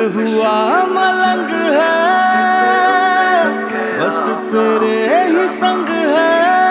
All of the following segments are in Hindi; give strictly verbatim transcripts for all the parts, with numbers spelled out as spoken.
हुआ मलंग है, बस तेरे ही संग है।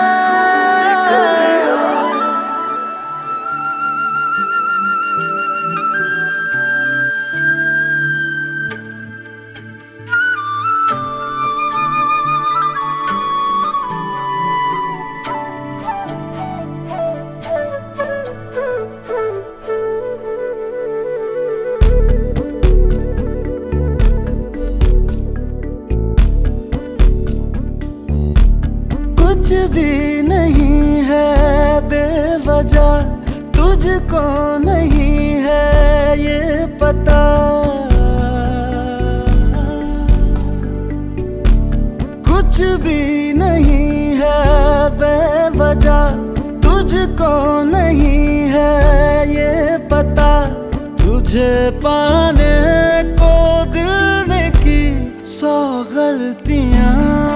कुछ भी नहीं है बेवजह, तुझको नहीं है ये पता। कुछ भी नहीं है बेवजह, तुझको नहीं है ये पता। तुझे पाने को दिल ने की सौ गलतियां,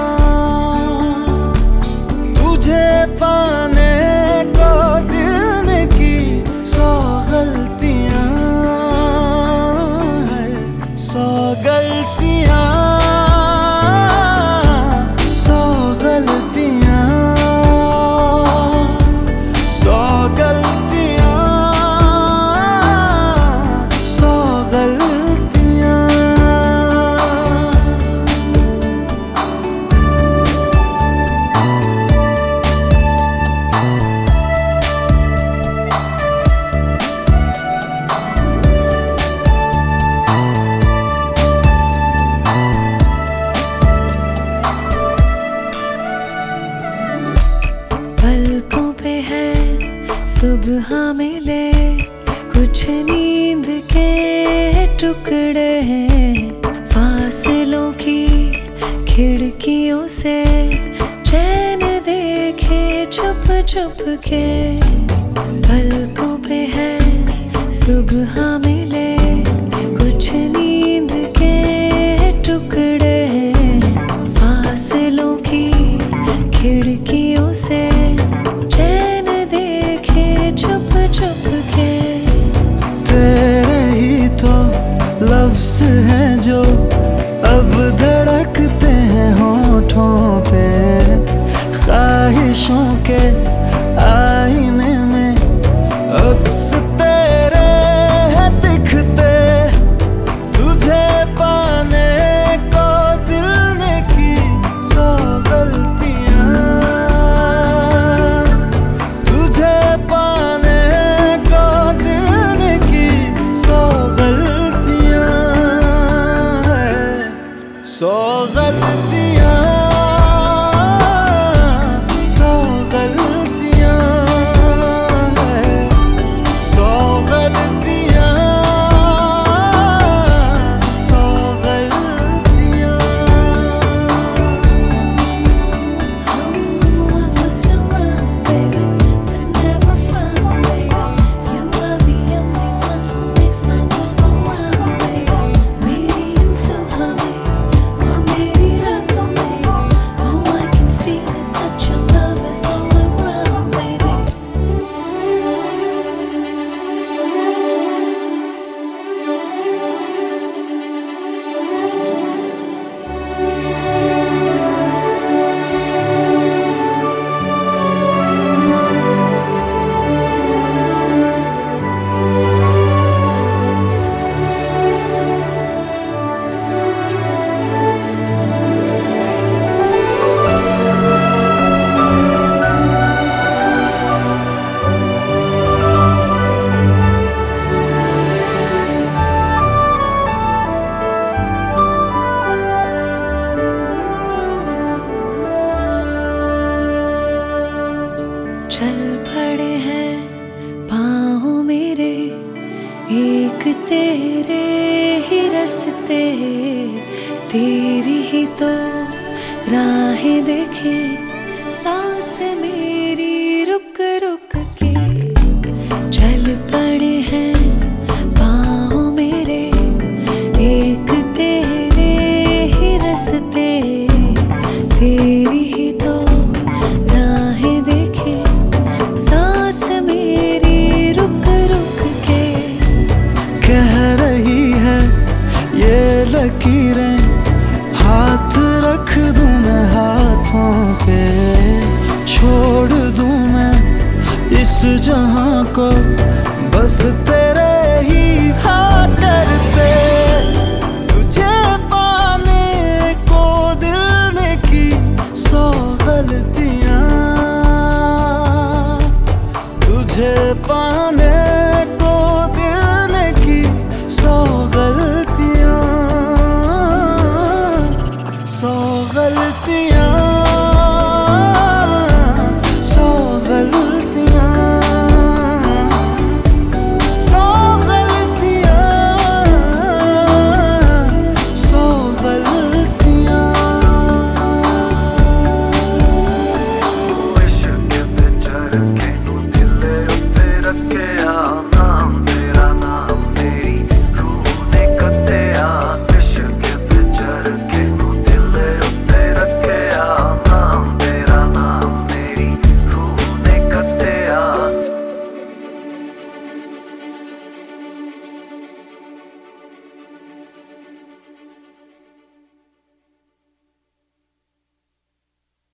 तुझे पाने को दिल ने की सौ गलतियां है, सौ गलतियां, सौ गलतियां, सौ गलतियां, सौ गलतियां। पलकों पे है सुबह मिले, कुछ नींद के टुकड़े हैं। फासलों की खिड़कियों से चैन देखे छुप छुप के। पलकों पे है सुबह मिले, कुछ नींद के टुकड़े हैं। फासलों की खिड़कियों से चैन देखे छुप छुप के। तेरे ही तो लफ्ज़ हैं जो अब धड़कते हैं होठों पे, ख्वाहिशों के आईने में अक्स तेरे हैं दिखते। तुझे पाने को दिल ने की सौ गलतियां, तुझे पाने को दिल ने की सौ गलतियां है, सौ गलतियां, सौ गलतियां है, सौ गलतियां, सौ गलतियां। चल पड़े हैं पाँव मेरे, एक तेरे ही रास्ते। तेरी ही तो राहें देखे सांस मेरी रुक रुक के। चल पड़े हैं पाँव मेरे, एक तेरे ही रास्ते। तेरी ही तो राहें देखे सांस मेरी रुक रुक के। कह रही है ये लकीरें हाथ रख दूं मैं हाथों पे, छोड़ दूं मैं इस जहां को बस तेरे